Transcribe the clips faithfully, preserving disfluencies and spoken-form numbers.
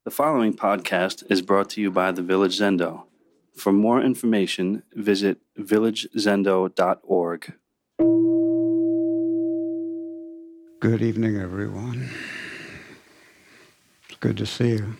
The following podcast is brought to you by the Village Zendo. For more information, visit village zendo dot org. Good evening, everyone. It's good to see you.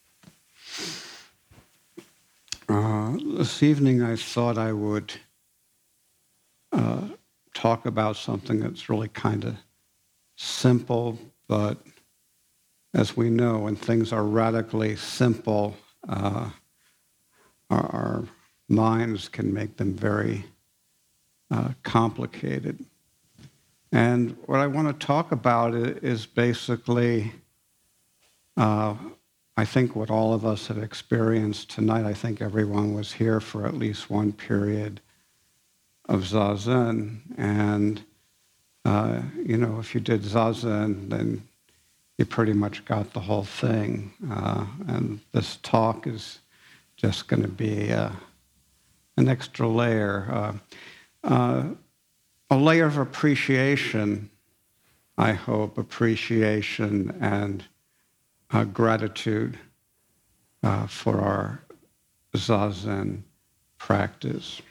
Uh, this evening, I thought I would uh, talk about something that's really kind of simple, but as we know, when things are radically simple, uh, our, our minds can make them very uh, complicated. And what I want to talk about is basically, uh, I think what all of us have experienced tonight. I think everyone was here for at least one period of Zazen. And, uh, you know, if you did Zazen, then you pretty much got the whole thing. Uh, and this talk is just going to be uh, an extra layer. Uh, uh, a layer of appreciation, I hope, appreciation and uh, gratitude uh, for our Zazen practice.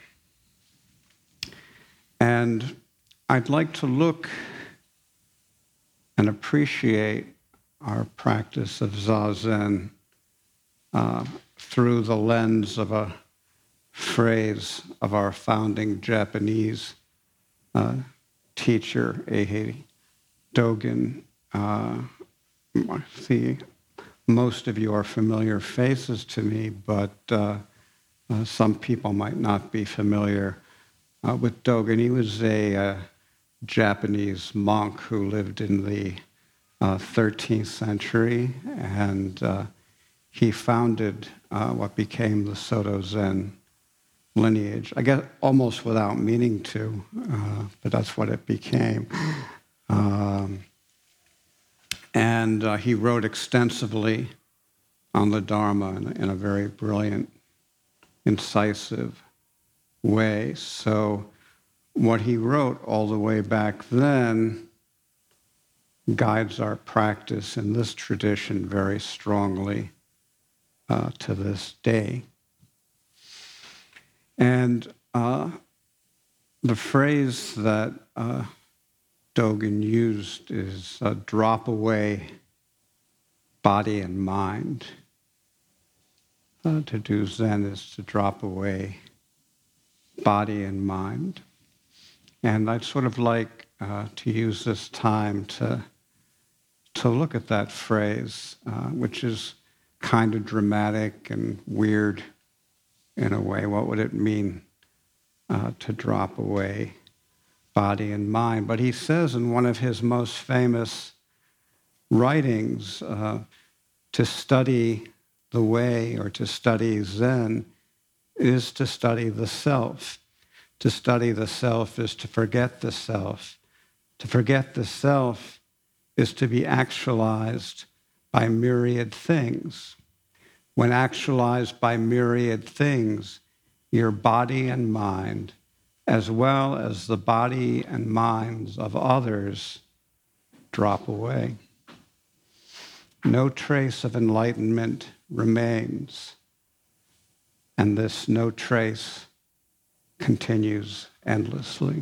And I'd like to look and appreciate our practice of Zazen uh, through the lens of a phrase of our founding Japanese uh, teacher, Eihei Dogen. Uh, I see most of you are familiar faces to me, but uh, uh, some people might not be familiar uh, with Dogen. He was a uh, Japanese monk who lived in the uh, thirteenth century, and uh, he founded uh, what became the Soto Zen lineage. I guess almost without meaning to, uh, but that's what it became. Um, and uh, he wrote extensively on the Dharma in, in a very brilliant, incisive way. So what he wrote all the way back then guides our practice in this tradition very strongly uh, to this day. And uh, the phrase that uh, Dogen used is uh, drop away body and mind. Uh, to do Zen is to drop away body and mind. And I'd sort of like uh, to use this time to to look at that phrase, uh, which is kind of dramatic and weird in a way. What would it mean uh, to drop away body and mind? But he says in one of his most famous writings, uh, to study the way or to study Zen is to study the self. To study the self is to forget the self. To forget the self is to be actualized by myriad things. When actualized by myriad things, your body and mind, as well as the body and minds of others, drop away. No trace of enlightenment remains, and this no trace continues endlessly.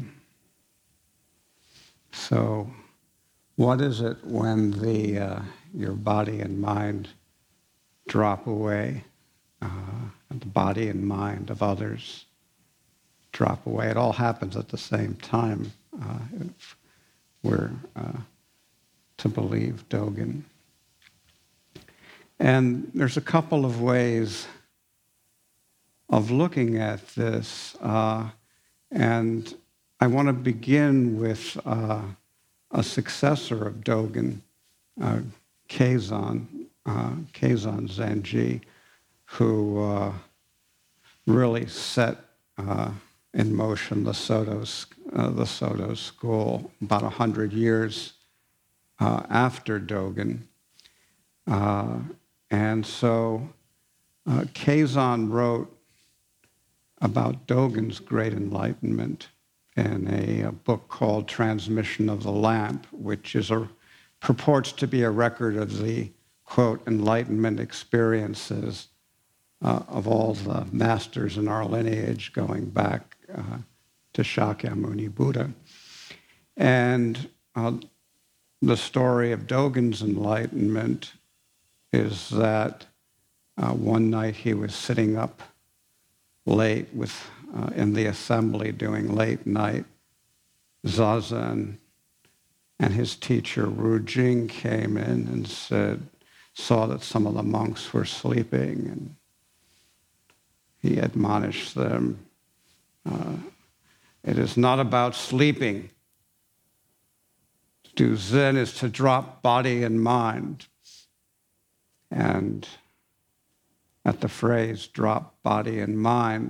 So, what is it when the uh, your body and mind drop away, uh, and the body and mind of others drop away? It all happens at the same time, uh, if we're uh, to believe Dogen. And there's a couple of ways of looking at this, uh, and I want to begin with uh, a successor of Dogen, uh, Keizan, uh, Keizan Zenji, who uh, really set uh, in motion the Soto, uh, the Soto school about a hundred years uh, after Dogen. Uh, and so uh, Keizan wrote about Dogen's great enlightenment in a, a book called Transmission of the Lamp, which is a purports to be a record of the quote, enlightenment experiences uh, of all the masters in our lineage going back uh, to Shakyamuni Buddha. And uh, the story of Dogen's enlightenment is that uh, one night he was sitting up late with uh, in the assembly doing late night zazen, and his teacher Ru Jing came in and said, saw that some of the monks were sleeping, and he admonished them, uh, it is not about sleeping. To do Zen is to drop body and mind. And at the phrase, drop body and mind,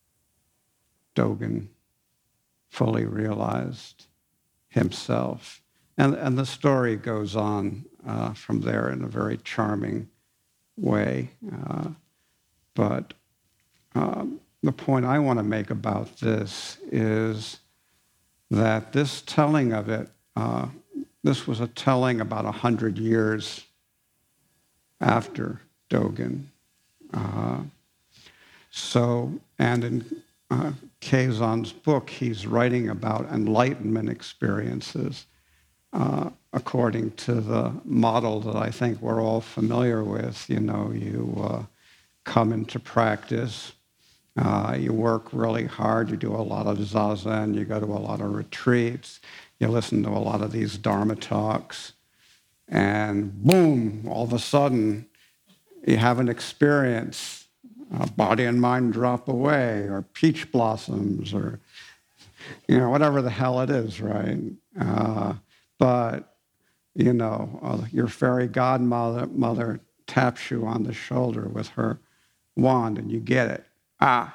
Dogen fully realized himself. And, and the story goes on uh, from there in a very charming way. Uh, but um, the point I want to make about this is that this telling of it, uh, this was a telling about a hundred years after Dogen. Uh, so, and in uh, Keizon's book, he's writing about enlightenment experiences uh, according to the model that I think we're all familiar with. You know, you uh, come into practice, uh, you work really hard, you do a lot of zazen, you go to a lot of retreats, you listen to a lot of these Dharma talks, and boom, all of a sudden, you have an experience, uh, body and mind drop away, or peach blossoms, or, you know, whatever the hell it is, right? Uh, but, you know, uh, your fairy godmother mother taps you on the shoulder with her wand, and you get it. Ah.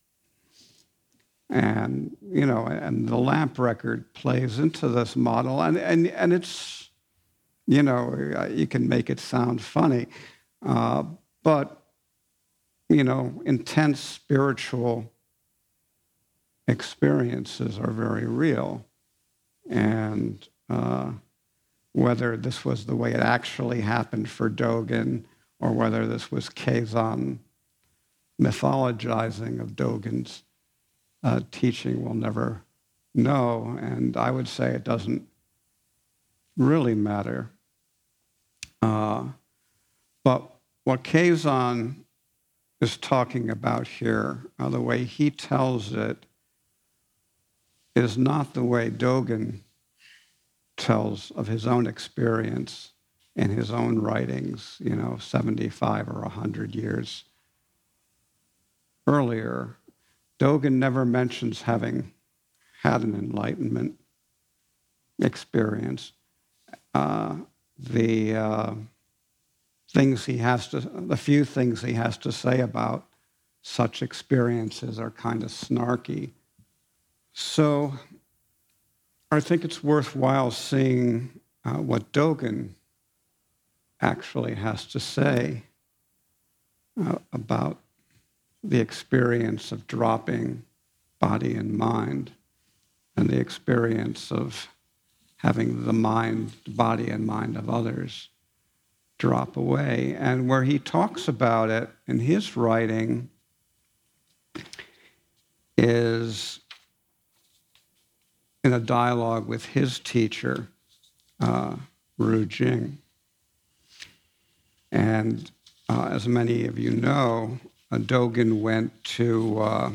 And, you know, and the lamp record plays into this model, and, and, and it's, you know, you can make it sound funny. Uh, but, you know, intense spiritual experiences are very real. And uh, whether this was the way it actually happened for Dogen, or whether this was Keizon mythologizing of Dogen's uh, teaching, we'll never know. And I would say it doesn't really matter. Uh, but what Keizon is talking about here, uh, the way he tells it, is not the way Dogen tells of his own experience in his own writings, you know, seventy-five or one hundred years earlier. Dogen never mentions having had an enlightenment experience. Uh, the uh, things he has to, the few things he has to say about such experiences are kind of snarky. So I think it's worthwhile seeing uh, what Dogen actually has to say uh, about the experience of dropping body and mind, and the experience of having the mind, body and mind of others drop away. And where he talks about it in his writing is in a dialogue with his teacher, uh, Ru Jing. And uh, as many of you know, uh, Dogen went to uh,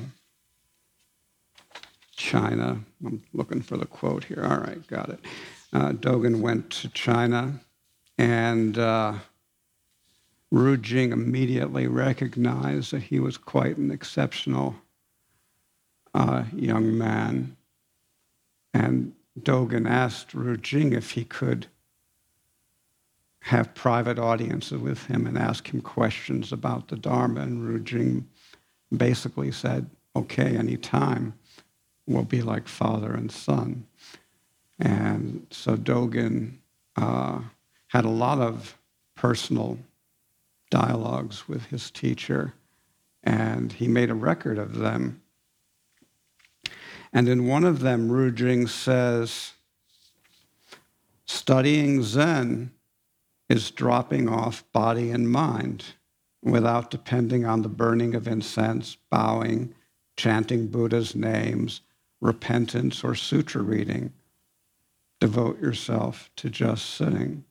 China. I'm looking for the quote here. All right, got it. Uh, Dogen went to China, and uh, Ru Jing immediately recognized that he was quite an exceptional uh, young man. And Dogen asked Ru Jing if he could have private audiences with him and ask him questions about the Dharma. And Ru Jing basically said, okay, anytime. We'll be like father and son. And so Dogen uh, had a lot of personal dialogues with his teacher, and he made a record of them. And in one of them, Ru Jing says, studying Zen is dropping off body and mind without depending on the burning of incense, bowing, chanting Buddha's names, repentance, or sutra reading. Devote yourself to just sitting.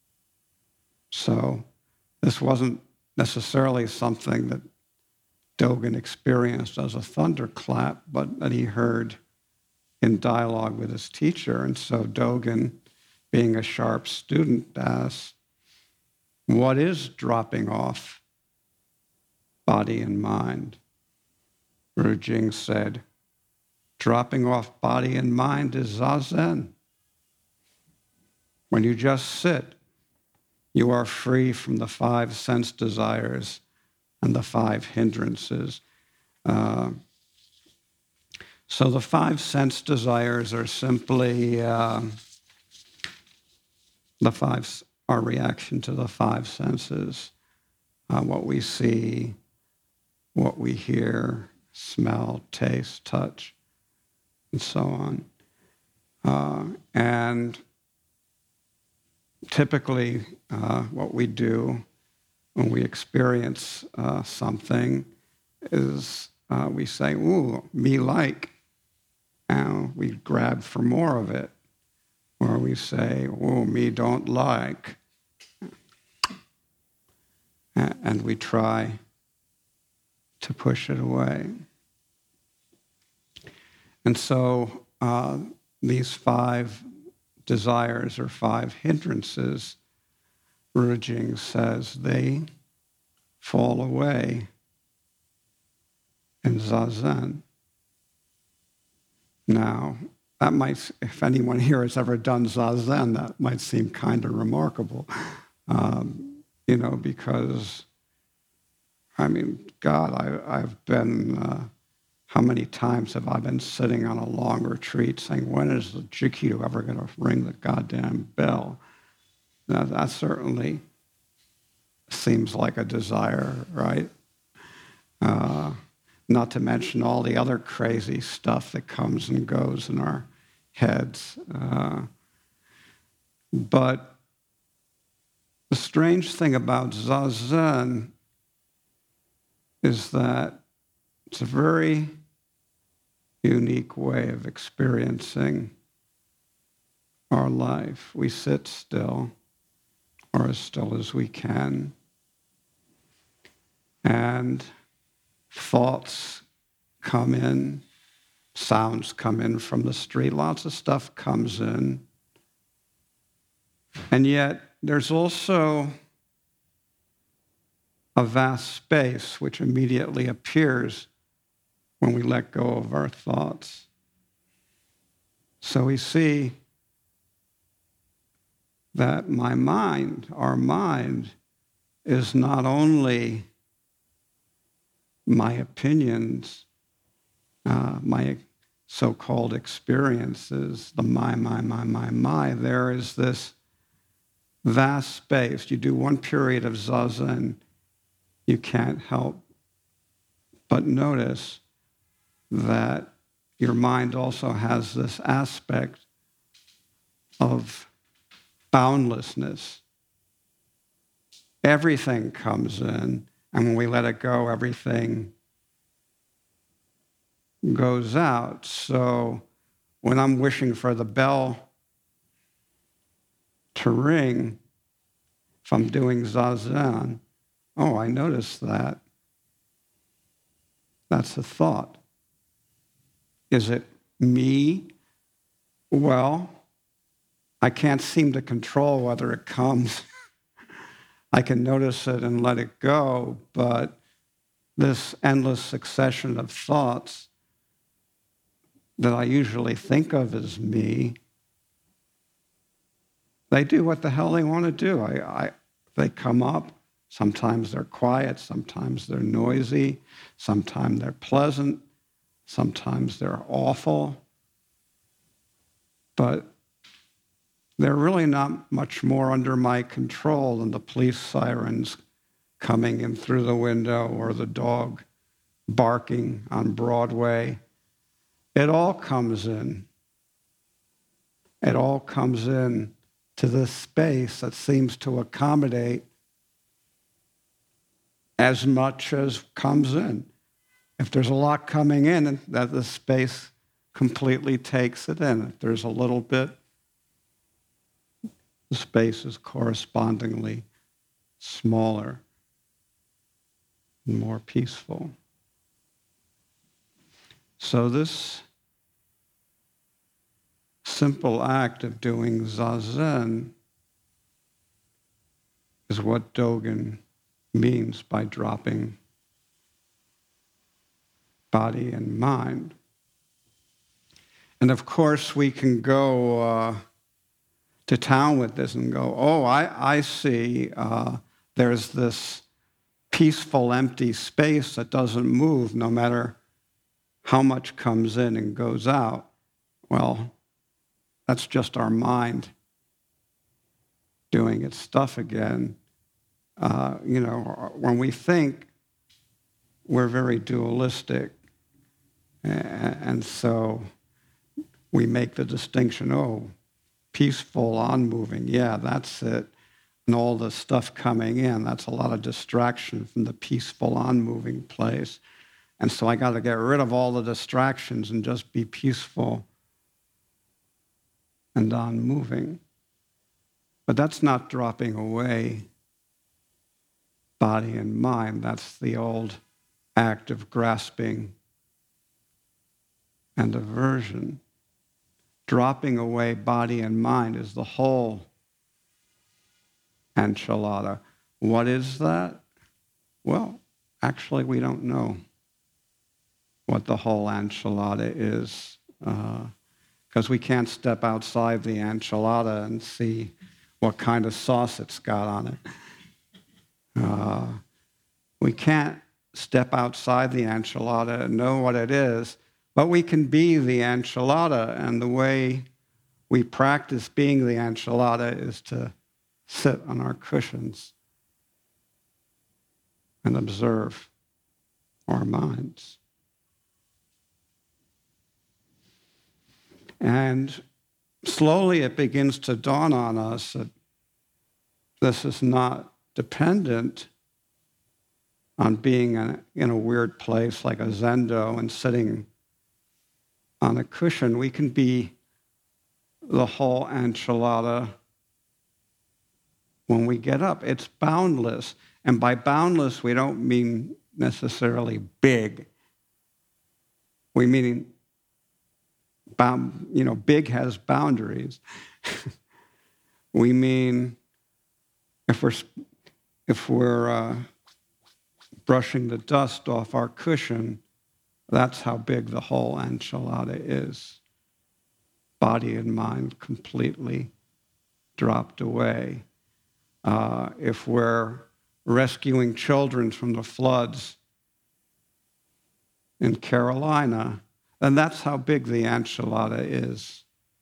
So this wasn't necessarily something that Dogen experienced as a thunderclap, but that he heard in dialogue with his teacher. And so Dogen, being a sharp student, asked, what is dropping off body and mind? Ru Jing said, dropping off body and mind is zazen. When you just sit, you are free from the five sense desires and the five hindrances. Uh, so the five sense desires are simply uh, the five, our reaction to the five senses, uh, what we see, what we hear, smell, taste, touch, and so on. Uh, and typically, uh, what we do when we experience uh, something is uh, we say, ooh, me like, and we grab for more of it. Or we say, ooh, me don't like, and we try to push it away. And so uh, these five desires or five hindrances, Ru Jing says, they fall away in zazen. Now, that might, if anyone here has ever done zazen, that might seem kind of remarkable, um, you know, because, I mean, God, I, I've been, uh, how many times have I been sitting on a long retreat saying, when is the Jikido ever going to ring the goddamn bell? Now, that certainly seems like a desire, right? Uh, not to mention all the other crazy stuff that comes and goes in our heads. Uh, but the strange thing about zazen is that it's a very unique way of experiencing our life. We sit still, or as still as we can, and thoughts come in, sounds come in from the street, lots of stuff comes in. And yet there's also a vast space which immediately appears when we let go of our thoughts. So we see that my mind, our mind, is not only my opinions, uh, my so-called experiences, the my, my, my, my, my. There is this vast space. You do one period of zazen, you can't help but notice that your mind also has this aspect of boundlessness. Everything comes in, and when we let it go, everything goes out. So when I'm wishing for the bell to ring, if I'm doing zazen, oh, I noticed that. That's a thought. Is it me? Well, I can't seem to control whether it comes. I can notice it and let it go, but this endless succession of thoughts that I usually think of as me, they do what the hell they want to do. I, I, they come up. Sometimes they're quiet. Sometimes they're noisy. Sometimes they're pleasant. Sometimes they're awful. But they're really not much more under my control than the police sirens coming in through the window or the dog barking on Broadway. It all comes in. It all comes in to this space that seems to accommodate as much as comes in. If there's a lot coming in, that the space completely takes it in. If there's a little bit, the space is correspondingly smaller and more peaceful. So this simple act of doing zazen is what Dogen means by dropping body and mind. And of course, we can go uh, to town with this and go, oh, I, I see uh, there's this peaceful, empty space that doesn't move no matter how much comes in and goes out. Well, that's just our mind doing its stuff again. Uh, you know, when we think, we're very dualistic. And so we make the distinction, oh, peaceful, on-moving, yeah, that's it. And all the stuff coming in, that's a lot of distraction from the peaceful, on-moving place. And so I got to get rid of all the distractions and just be peaceful and on-moving. But that's not dropping away body and mind. That's the old act of grasping and aversion. Dropping away body and mind is the whole enchilada. What is that? Well, actually, we don't know what the whole enchilada is, because uh, we can't step outside the enchilada and see what kind of sauce it's got on it. Uh, we can't step outside the enchilada and know what it is, but we can be the enchilada, and the way we practice being the enchilada is to sit on our cushions and observe our minds. And slowly it begins to dawn on us that this is not dependent on being in a, in a weird place like a zendo and sitting on a cushion. We can be the whole enchilada when we get up. It's boundless. And by boundless, we don't mean necessarily big. We mean, bound, you know, big has boundaries. We mean, if we're, if we're uh, brushing the dust off our cushion, that's how big the whole enchilada is. Body and mind completely dropped away. Uh, if we're rescuing children from the floods in Carolina, then that's how big the enchilada is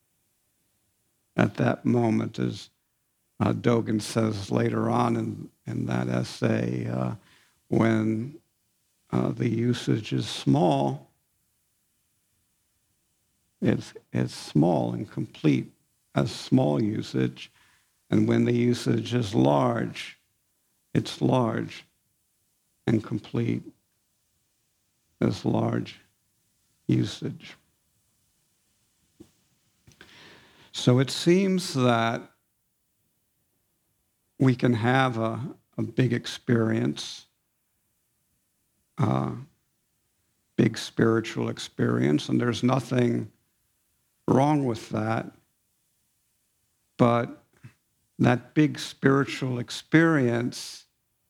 at that moment, as uh, Dogen says later on in, in that essay, uh, when uh, the usage is small, it's, it's small and complete as small usage, and when the usage is large, it's large and complete as large usage. So it seems that we can have a, a big experience, a big spiritual experience, and there's nothing wrong with that. But that big spiritual experience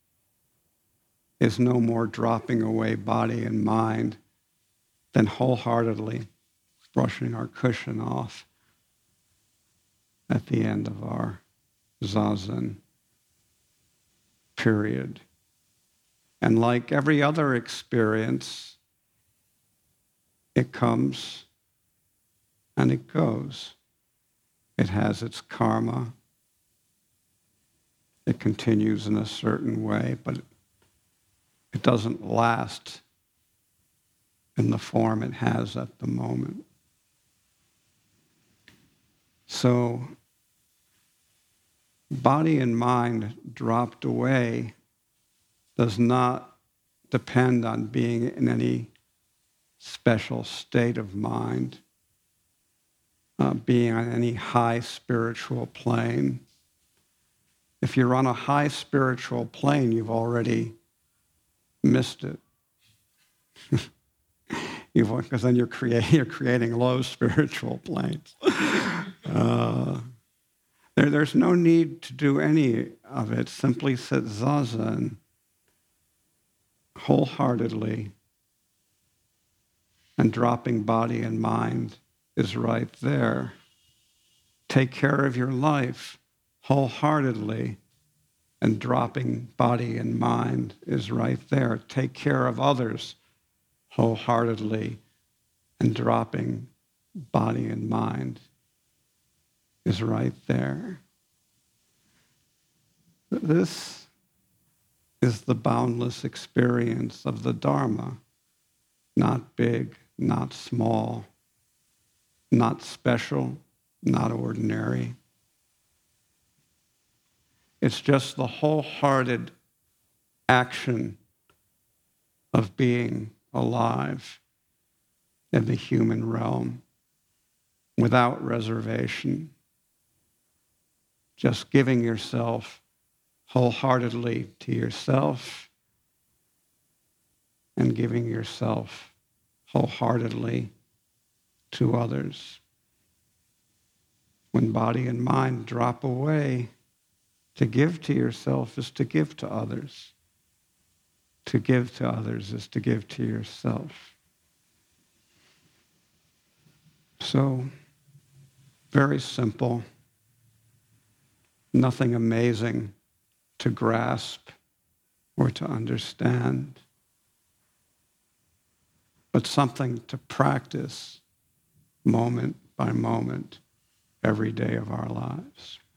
is no more dropping away body and mind than wholeheartedly brushing our cushion off at the end of our zazen period. And like every other experience, it comes and it goes. It has its karma. It continues in a certain way, but it doesn't last in the form it has at the moment. So Body and mind dropped away does not depend on being in any special state of mind, uh, being on any high spiritual plane. If you're on a high spiritual plane, you've already missed it. Because then you're, create, you're creating low spiritual planes. Uh, there, there's no need to do any of it. Simply sit zazen wholeheartedly, and dropping body and mind is right there. Take care of your life wholeheartedly, and dropping body and mind is right there. Take care of others wholeheartedly, and dropping body and mind is right there. This is the boundless experience of the Dharma, not big, not small, not special, not ordinary. It's just the wholehearted action of being alive in the human realm without reservation. Just giving yourself wholeheartedly to yourself and giving yourself wholeheartedly to others. When body and mind drop away, to give to yourself is to give to others. To give to others is to give to yourself. So, very simple, nothing amazing to grasp or to understand, but something to practice moment by moment every day of our lives.